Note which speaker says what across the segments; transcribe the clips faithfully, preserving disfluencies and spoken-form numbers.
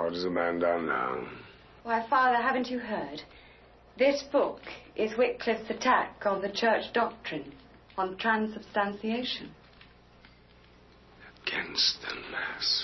Speaker 1: What has the man done now?
Speaker 2: Why, Father, haven't you heard? This book is Wycliffe's attack on the church doctrine on transubstantiation.
Speaker 1: Against the Mass.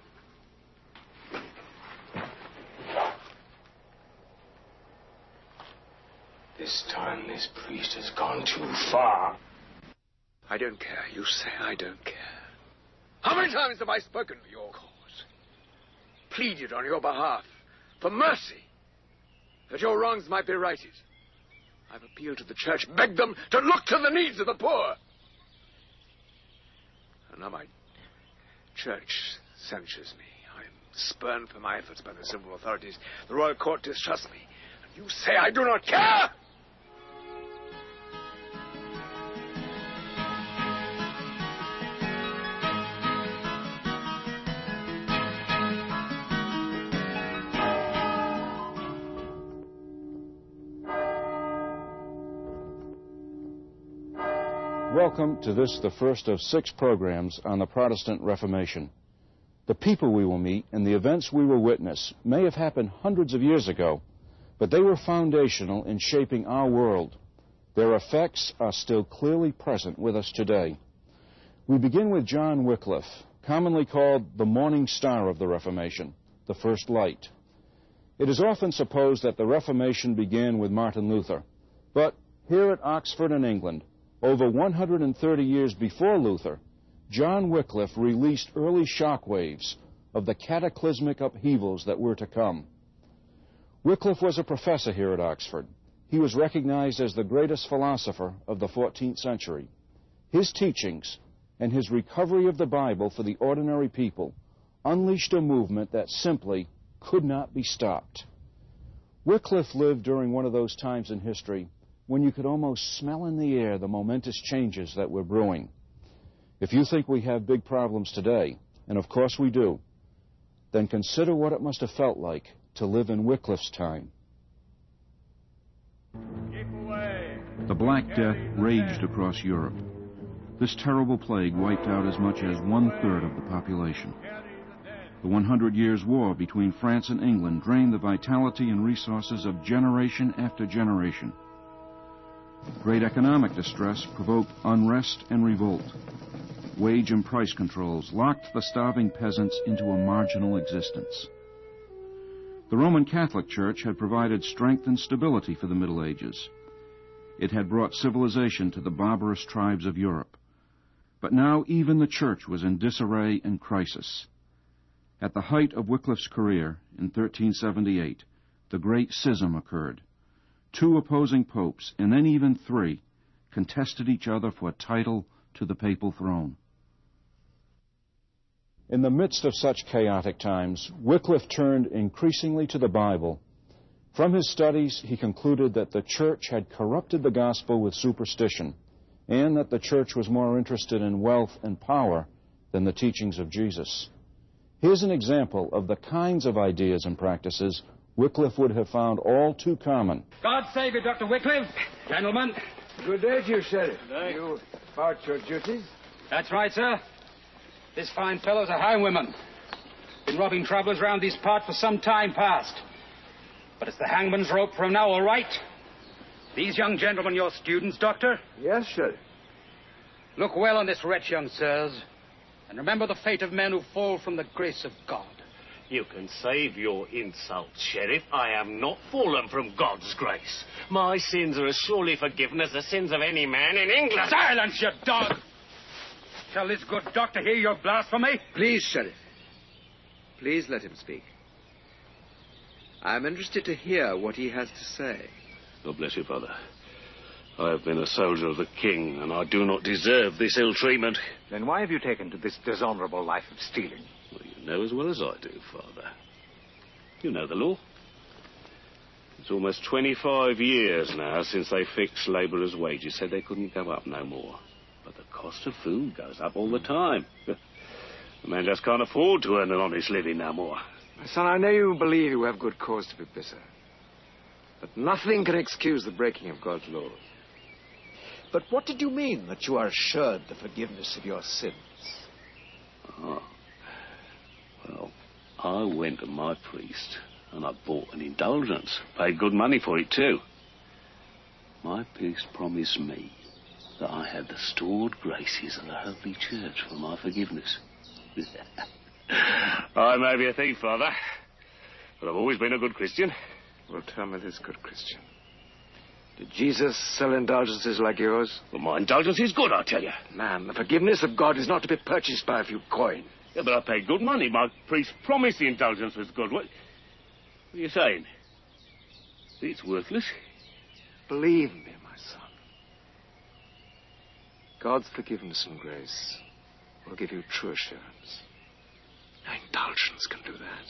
Speaker 1: This time this priest has gone too far.
Speaker 3: I don't care. You say I don't care. How many times have I spoken for your cause? Pleaded on your behalf for mercy, that your wrongs might be righted. I've appealed to the church, begged them to look to the needs of the poor. And now my church censures me. I'm spurned for my efforts by the civil authorities. The royal court distrusts me. And you say I do not care?
Speaker 4: Welcome to this, the first of six programs on the Protestant Reformation. The people we will meet and the events we will witness may have happened hundreds of years ago, but they were foundational in shaping our world. Their effects are still clearly present with us today. We begin with John Wycliffe, commonly called the morning star of the Reformation, the first light. It is often supposed that the Reformation began with Martin Luther, but here at Oxford in England, over one hundred thirty years before Luther, John Wycliffe released early shock waves of the cataclysmic upheavals that were to come. Wycliffe was a professor here at Oxford. He was recognized as the greatest philosopher of the fourteenth century. His teachings and his recovery of the Bible for the ordinary people unleashed a movement that simply could not be stopped. Wycliffe lived during one of those times in history when you could almost smell in the air the momentous changes that were brewing. If you think we have big problems today, and of course we do, then consider what it must have felt like to live in Wycliffe's time.
Speaker 5: The Black Death raged across Europe. This terrible plague wiped out as much as one-third of the population. The Hundred Years' War between France and England drained the vitality and resources of generation after generation. Great economic distress provoked unrest and revolt. Wage and price controls locked the starving peasants into a marginal existence. The Roman Catholic Church had provided strength and stability for the Middle Ages. It had brought civilization to the barbarous tribes of Europe. But now even the Church was in disarray and crisis. At the height of Wycliffe's career, in thirteen seventy-eight, the Great Schism occurred. Two opposing popes, and then even three, contested each other for a title to the papal throne.
Speaker 4: In the midst of such chaotic times, Wycliffe turned increasingly to the Bible. From his studies, he concluded that the Church had corrupted the gospel with superstition, and that the Church was more interested in wealth and power than the teachings of Jesus. Here's an example of the kinds of ideas and practices Wycliffe would have found all too common.
Speaker 6: God save you, Doctor Wycliffe. Gentlemen.
Speaker 7: Good day to you, Sheriff. Good day. You about your duties?
Speaker 6: That's right, sir. This fine fellow's a hangwoman. Been robbing travellers round these parts for some time past. But it's the hangman's rope for him now, all right? These young gentlemen your students, Doctor?
Speaker 7: Yes, Sheriff.
Speaker 6: Look well on this wretch, young sirs, and remember the fate of men who fall from the grace of God.
Speaker 8: You can save your insults, Sheriff. I am not fallen from God's grace. My sins are as surely forgiven as the sins of any man in England.
Speaker 6: Silence, you dog! Shall this good doctor hear your blasphemy?
Speaker 7: Please, Sheriff. Please let him speak. I'm interested to hear what he has to say.
Speaker 8: God bless you, Father. I have been a soldier of the king, and I do not deserve this ill treatment.
Speaker 9: Then why have you taken to this dishonorable life of stealing?
Speaker 8: Well, you know as well as I do, Father. You know the law. It's almost twenty-five years now since they fixed labourers' wages, said they couldn't go up no more. But the cost of food goes up all the time. The man just can't afford to earn an honest living no more.
Speaker 7: My son, I know you believe you have good cause to be bitter. But nothing can excuse the breaking of God's laws.
Speaker 9: But what did you mean that you are assured the forgiveness of your sins?
Speaker 8: Oh. Well, I I went to my priest and I bought an indulgence. Paid good money for it, too. My priest promised me that I had the stored graces of the Holy Church for my forgiveness. I may be a thief, Father, but I've always been a good Christian.
Speaker 1: Well, tell me this, good Christian. Did Jesus sell indulgences like yours?
Speaker 8: Well, my indulgence is good, I tell you.
Speaker 1: Man, the forgiveness of God is not to be purchased by a few coin.
Speaker 8: Yeah, but I paid good money. My priest promised the indulgence was good. What, what are you saying? It's worthless.
Speaker 1: Believe me, my son. God's forgiveness and grace will give you true assurance. No indulgence can do that.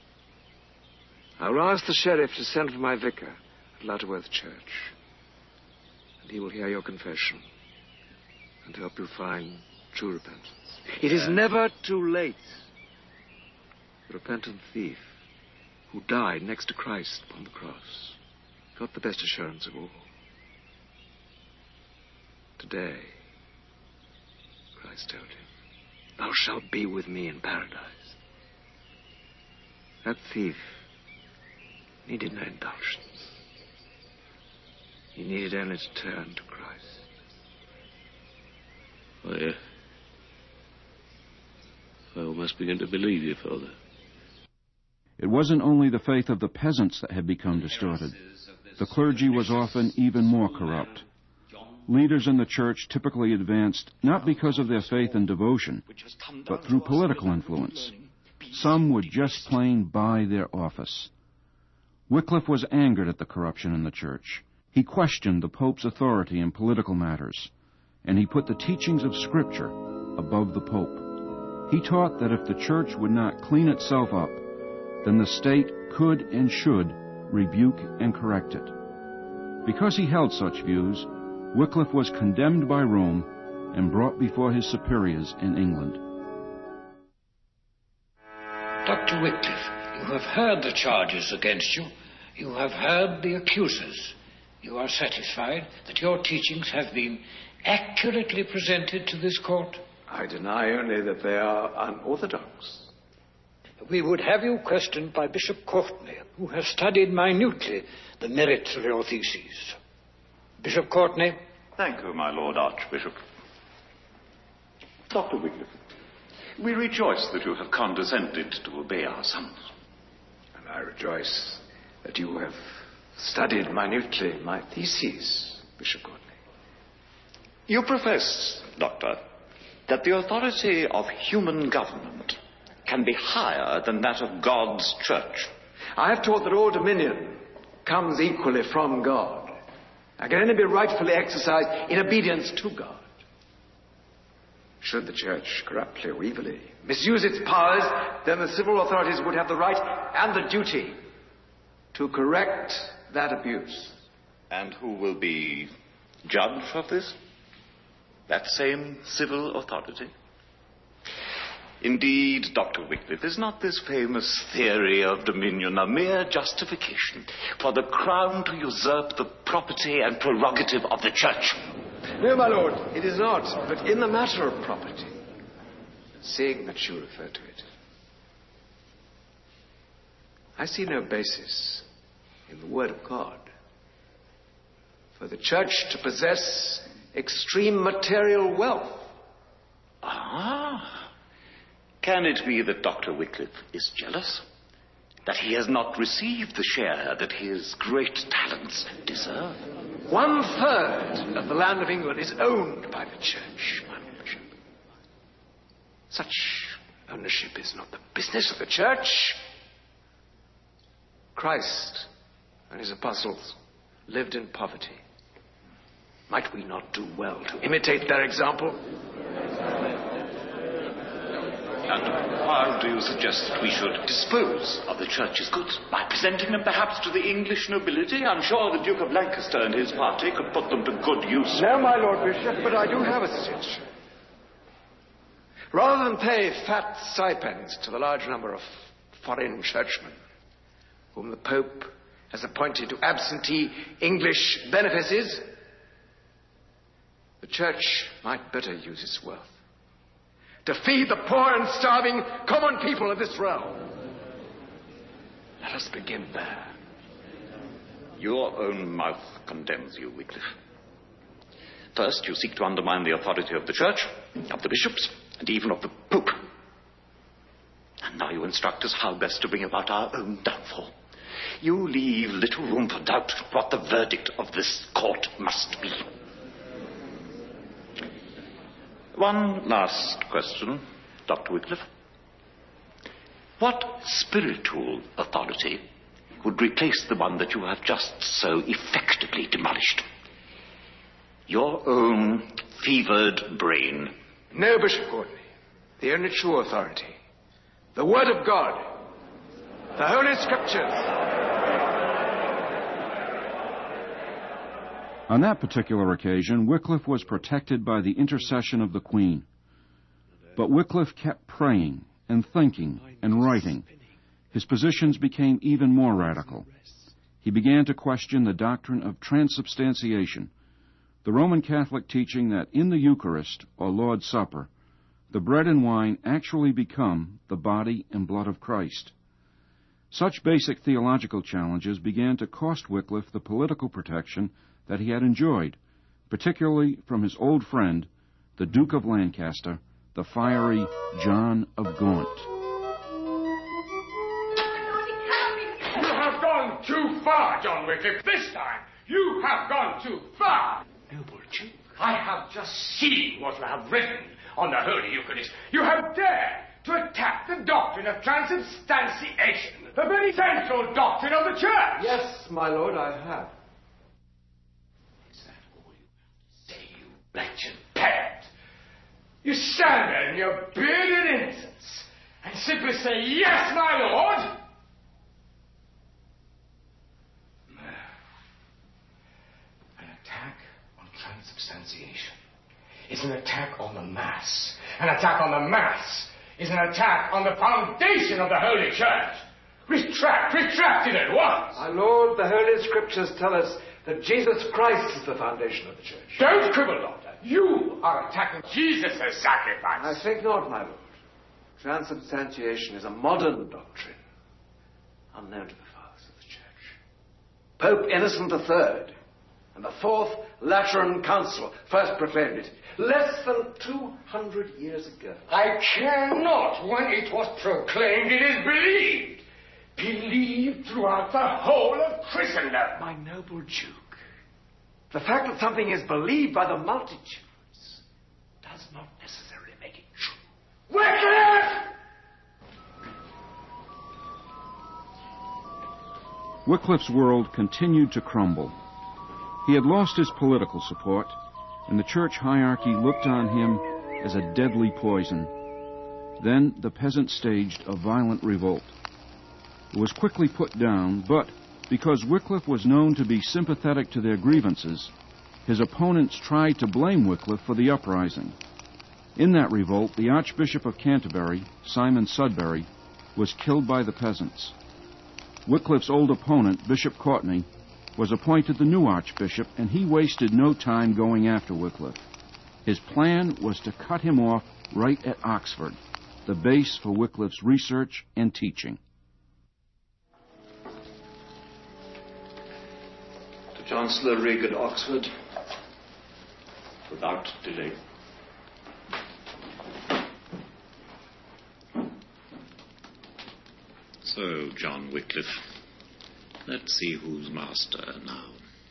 Speaker 1: I will ask the sheriff to send for my vicar at Lutterworth Church, and he will hear your confession and help you find true repentance. It is never too late. The repentant thief who died next to Christ upon the cross got the best assurance of all. Today, Christ told him, "Thou shalt be with me in paradise." That thief needed no indulgence. He needed only to turn to Christ.
Speaker 8: I, uh, I almost begin to believe you, Father.
Speaker 5: It wasn't only the faith of the peasants that had become distorted. The clergy was often even more corrupt. Leaders in the church typically advanced not because of their faith and devotion, but through political influence. Some would just plain buy their office. Wycliffe was angered at the corruption in the church. He questioned the Pope's authority in political matters, and he put the teachings of Scripture above the Pope. He taught that if the church would not clean itself up, then the state could and should rebuke and correct it. Because he held such views, Wycliffe was condemned by Rome and brought before his superiors in England.
Speaker 10: Doctor Wycliffe, you have heard the charges against you. You have heard the accusers. You are satisfied that your teachings have been accurately presented to this court?
Speaker 1: I deny only that they are unorthodox.
Speaker 10: We would have you questioned by Bishop Courtenay, who has studied minutely the merits of your theses. Bishop Courtenay?
Speaker 11: Thank you, my Lord Archbishop. Doctor Wycliffe, we rejoice that you have condescended to obey our summons.
Speaker 1: And I rejoice that you have studied minutely my theses, Bishop Courtenay.
Speaker 11: You profess, Doctor, that the authority of human government can be higher than that of God's church.
Speaker 1: I have taught that all dominion comes equally from God and can only be rightfully exercised in obedience to God. Should the church corruptly or evilly misuse its powers, then the civil authorities would have the right and the duty to correct that abuse.
Speaker 11: And who will be judge of this? That same civil authority? Indeed, Doctor Wycliffe, is not this famous theory of dominion a mere justification for the crown to usurp the property and prerogative of the church?
Speaker 1: No, my lord, it is not. But in the matter of property, seeing that you refer to it, I see no basis in the Word of God for the church to possess extreme material wealth.
Speaker 11: Ah, can it be that Doctor Wycliffe is jealous? That he has not received the share that his great talents deserve?
Speaker 1: One third of the land of England is owned by the church, my Lord Bishop. Such ownership is not the business of the church. Christ and his apostles lived in poverty. Might we not do well to imitate their example?
Speaker 11: And how do you suggest that we should dispose of the church's goods? By presenting them perhaps to the English nobility? I'm sure the Duke of Lancaster and his party could put them to good use.
Speaker 1: No, my Lord Bishop, but I do have a suggestion. Rather than pay fat stipends to the large number of foreign churchmen whom the Pope has appointed to absentee English benefices, the church might better use its wealth to feed the poor and starving common people of this realm.
Speaker 3: Let us begin there.
Speaker 11: Your own mouth condemns you, Wycliffe. First, you seek to undermine the authority of the Church, of the bishops, and even of the Pope. And now you instruct us how best to bring about our own downfall. You leave little room for doubt what the verdict of this court must be. One last question, Doctor Wycliffe. What spiritual authority would replace the one that you have just so effectively demolished? Your own fevered brain.
Speaker 3: No, Bishop Courtney. The only true authority. The Word of God. The Holy Scriptures.
Speaker 5: On that particular occasion, Wycliffe was protected by the intercession of the Queen. But Wycliffe kept praying and thinking and writing. His positions became even more radical. He began to question the doctrine of transubstantiation, the Roman Catholic teaching that in the Eucharist, or Lord's Supper, the bread and wine actually become the body and blood of Christ. Such basic theological challenges began to cost Wycliffe the political protection that he had enjoyed, particularly from his old friend, the Duke of Lancaster, the fiery John of Gaunt.
Speaker 12: You have gone too far, John Wycliffe. This time, you have gone too far.
Speaker 3: Noble Duke.
Speaker 12: I have just seen what you have written on the Holy Eucharist. You have dared to attack the doctrine of transubstantiation, the very central doctrine of the Church.
Speaker 3: Yes, my lord, I have.
Speaker 12: Is that all you have to say, you wretched parent? You stand there in your bearded innocence and simply say, yes, my lord? An attack on transubstantiation is an attack on the Mass. An attack on the Mass is an attack on the foundation of the Holy Church. Retract, retract it at once.
Speaker 3: My lord, the Holy Scriptures tell us that Jesus Christ is the foundation of the Church.
Speaker 12: Don't quibble, Doctor. You are attacking Jesus' sacrifice.
Speaker 3: I think not, my lord. Transubstantiation is a modern doctrine, unknown to the fathers of the Church. Pope Innocent the Third and the Fourth Lateran Council first proclaimed it, less than two hundred years ago.
Speaker 12: I care not when it was proclaimed, it is believed. Believed throughout the whole of Christendom.
Speaker 3: My noble Duke, the fact that something is believed by the multitudes does not necessarily make it true.
Speaker 12: Wycliffe!
Speaker 5: Wycliffe's world continued to crumble. He had lost his political support, and the church hierarchy looked on him as a deadly poison. Then the peasants staged a violent revolt. It was quickly put down, but because Wycliffe was known to be sympathetic to their grievances, his opponents tried to blame Wycliffe for the uprising. In that revolt, the Archbishop of Canterbury, Simon Sudbury, was killed by the peasants. Wycliffe's old opponent, Bishop Courtney, was appointed the new archbishop, and he wasted no time going after Wycliffe. His plan was to cut him off right at Oxford, the base for Wycliffe's research and teaching.
Speaker 11: To Chancellor Rigg at Oxford, without delay. So, John Wycliffe, let's see who's master now.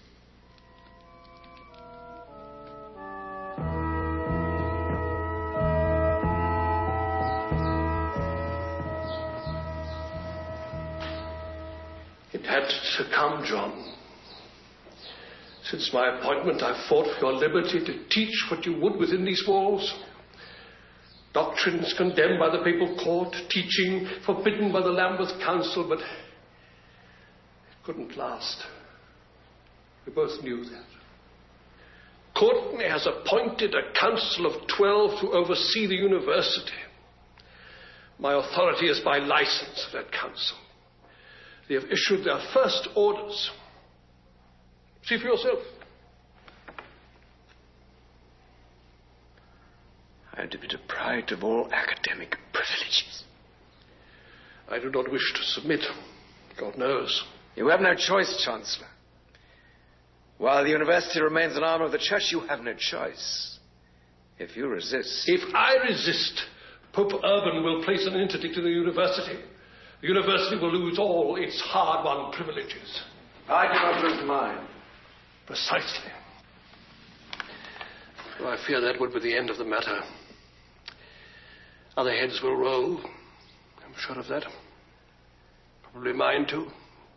Speaker 13: It had to come, John. Since my appointment, I've fought for your liberty to teach what you would within these walls. Doctrines condemned by the papal court, teaching forbidden by the Lambeth Council, but it couldn't last. We both knew that. Courtney has appointed a council of twelve to oversee the university. My authority is by license of that council. They have issued their first orders. See for yourself.
Speaker 3: I am to be deprived of all academic privileges.
Speaker 13: I do not wish to submit. God knows.
Speaker 1: You have no choice, Chancellor. While the university remains an arm of the church, you have no choice. If you resist...
Speaker 13: If I resist, Pope Urban will place an interdict in the university. The university will lose all its hard-won privileges.
Speaker 1: I do not lose mine.
Speaker 13: Precisely. Well, I fear that would be the end of the matter. Other heads will roll. I'm sure of that. Probably mine too.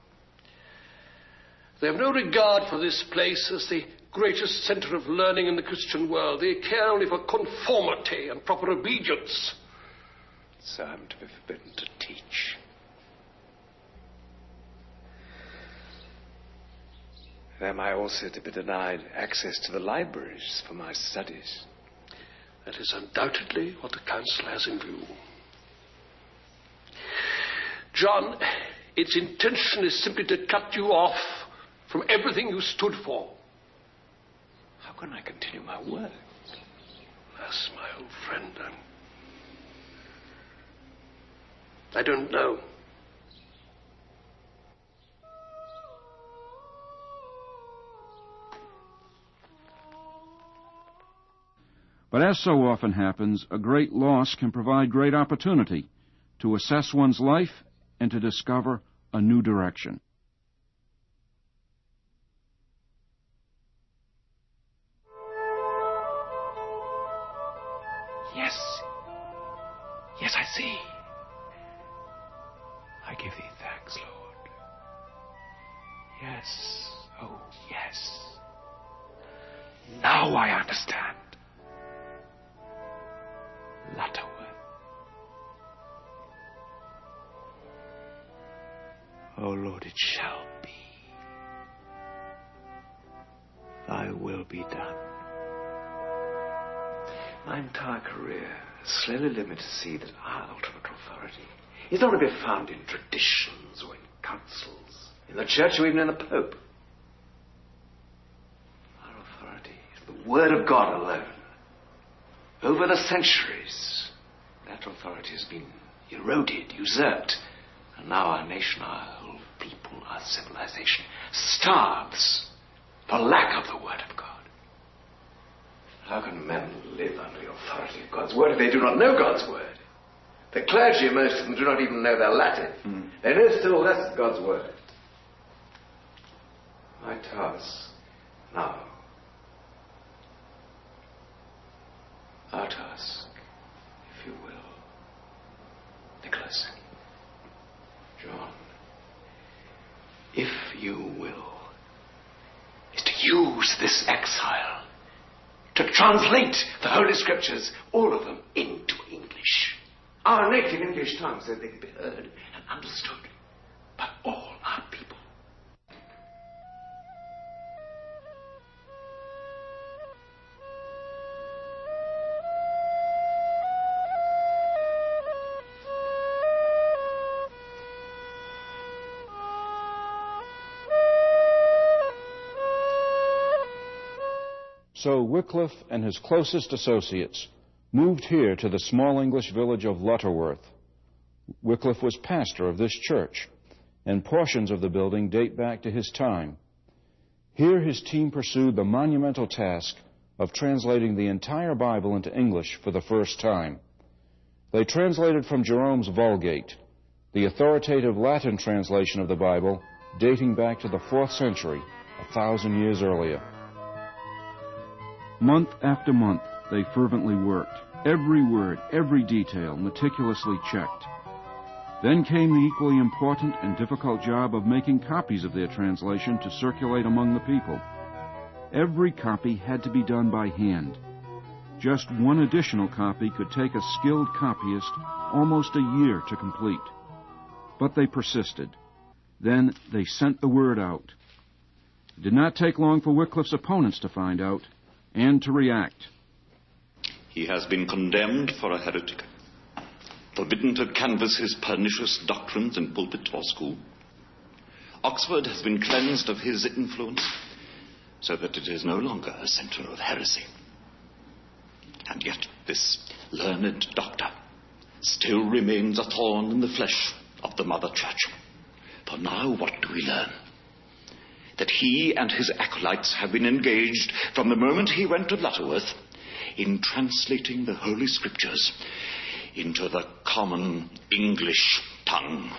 Speaker 13: They have no regard for this place as the greatest centre of learning in the Christian world. They care only for conformity and proper obedience.
Speaker 1: So I'm to be forbidden to teach. Am I also to be denied access to the libraries for my studies?
Speaker 13: That is undoubtedly what the Council has in view. John, its intention is simply to cut you off from everything you stood for.
Speaker 1: How can I continue my work?
Speaker 13: Yes, my old friend, I'm... I don't know.
Speaker 5: But as so often happens, a great loss can provide great opportunity to assess one's life and to discover a new direction.
Speaker 1: Yes. Yes, I see. I give thee thanks, Lord. Yes. Oh, yes. Now I understand. Lutterworth. Oh, Lord, it shall be. Thy will be done. My entire career has slowly led me to see that our ultimate authority is not to be found in traditions or in councils, in the church or even in the Pope. Our authority is the Word of God alone. Over the centuries, that authority has been eroded, usurped, and now our nation, our whole people, our civilization starves for lack of the Word of God. How can men live under the authority of God's Word if they do not know God's Word? The clergy, most of them, do not even know their Latin. Mm. They know still less God's Word. My task now, our task, if you will, Nicholas, John, if you will, is to use this exile to translate the Holy Scriptures, all of them, into English. Our native English tongue, so they can be heard and understood by all our people.
Speaker 4: So Wycliffe and his closest associates moved here to the small English village of Lutterworth. Wycliffe was pastor of this church, and portions of the building date back to his time. Here his team pursued the monumental task of translating the entire Bible into English for the first time. They translated from Jerome's Vulgate, the authoritative Latin translation of the Bible dating back to the fourth century, a thousand years earlier.
Speaker 5: Month after month, they fervently worked, every word, every detail meticulously checked. Then came the equally important and difficult job of making copies of their translation to circulate among the people. Every copy had to be done by hand. Just one additional copy could take a skilled copyist almost a year to complete. But they persisted. Then they sent the word out. It did not take long for Wycliffe's opponents to find out and to react.
Speaker 11: He has been condemned for a heretic, forbidden to canvass his pernicious doctrines in pulpit or school. Oxford has been cleansed of his influence, so that it is no longer a centre of heresy. And yet this learned doctor still remains a thorn in the flesh of the Mother Church. For now what do we learn? That he and his acolytes have been engaged from the moment he went to Lutterworth in translating the Holy Scriptures into the common English tongue.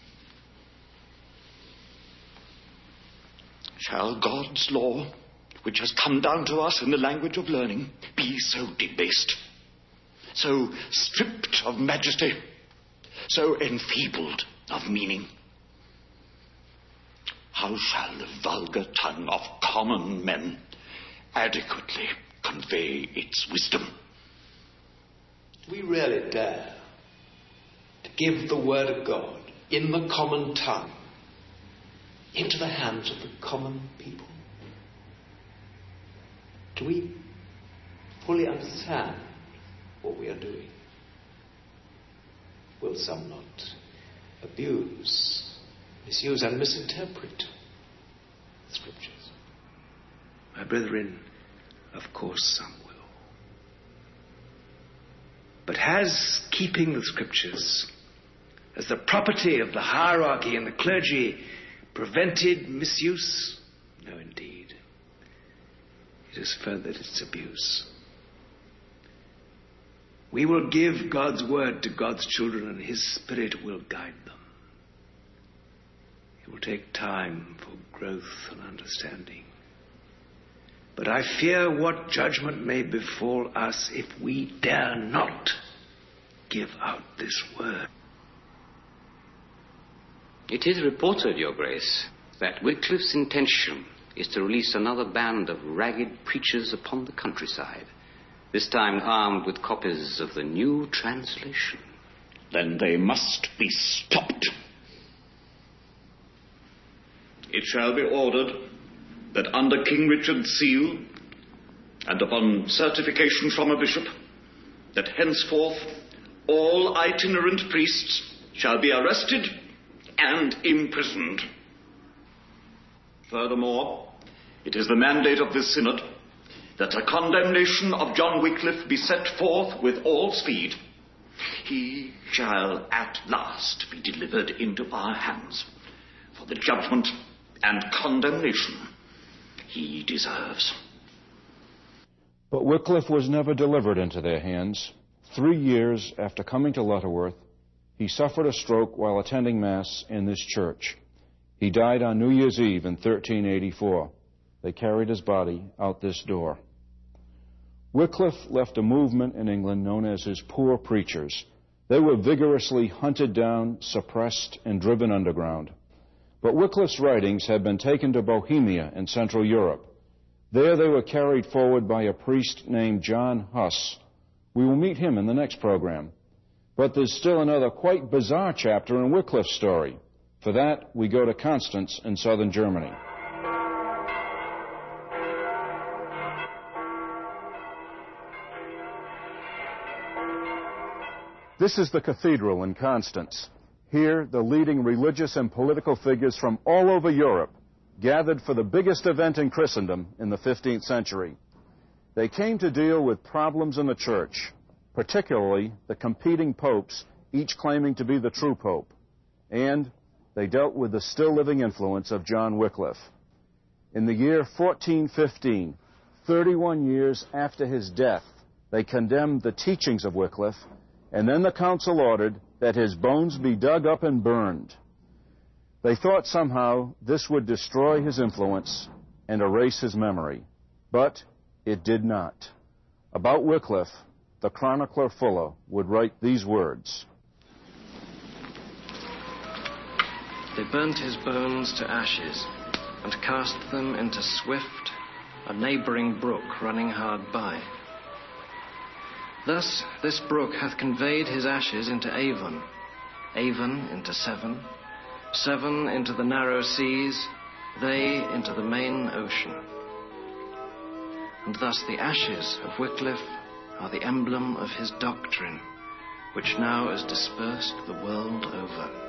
Speaker 11: Shall God's law, which has come down to us in the language of learning, be so debased, so stripped of majesty, so enfeebled of meaning? How shall the vulgar tongue of common men adequately convey its wisdom?
Speaker 9: Do we really dare to give the word of God in the common tongue into the hands of the common people? Do we fully understand what we are doing? Will some not abuse, misuse and misinterpret the Scriptures?
Speaker 1: My brethren, of course some will. But has keeping the Scriptures as the property of the hierarchy and the clergy prevented misuse? No, indeed. It has furthered its abuse. We will give God's word to God's children, and His Spirit will guide them. It will take time for growth and understanding. But I fear what judgment may befall us if we dare not give out this word.
Speaker 6: It is reported, Your Grace, that Wycliffe's intention is to release another band of ragged preachers upon the countryside, this time armed with copies of the new translation.
Speaker 11: Then they must be stopped. It shall be ordered that under King Richard's seal, and upon certification from a bishop, that henceforth all itinerant priests shall be arrested and imprisoned. Furthermore, it is the mandate of this synod that a condemnation of John Wycliffe be set forth with all speed. He shall at last be delivered into our hands for the judgment and condemnation he deserves.
Speaker 4: But Wycliffe was never delivered into their hands. Three years after coming to Lutterworth, he suffered a stroke while attending Mass in this church. He died on New Year's Eve in thirteen eighty-four. They carried his body out this door. Wycliffe left a movement in England known as his Poor Preachers. They were vigorously hunted down, suppressed, and driven underground. But Wycliffe's writings had been taken to Bohemia in Central Europe. There they were carried forward by a priest named John Huss. We will meet him in the next program. But there's still another quite bizarre chapter in Wycliffe's story. For that, we go to Constance in southern Germany. This is the cathedral in Constance. Here, the leading religious and political figures from all over Europe gathered for the biggest event in Christendom in the fifteenth century. They came to deal with problems in the church, particularly the competing popes, each claiming to be the true pope. And they dealt with the still-living influence of John Wycliffe. In the year fourteen fifteen, thirty-one years after his death, they condemned the teachings of Wycliffe, and then the council ordered that his bones be dug up and burned. They thought somehow this would destroy his influence and erase his memory. But it did not. About Wycliffe, the chronicler Fuller would write these words.
Speaker 14: They burnt his bones to ashes and cast them into Swift, a neighbouring brook running hard by. Thus this brook hath conveyed his ashes into Avon, Avon into Severn, Severn into the narrow seas, they into the main ocean. And thus the ashes of Wycliffe are the emblem of his doctrine, which now is dispersed the world over.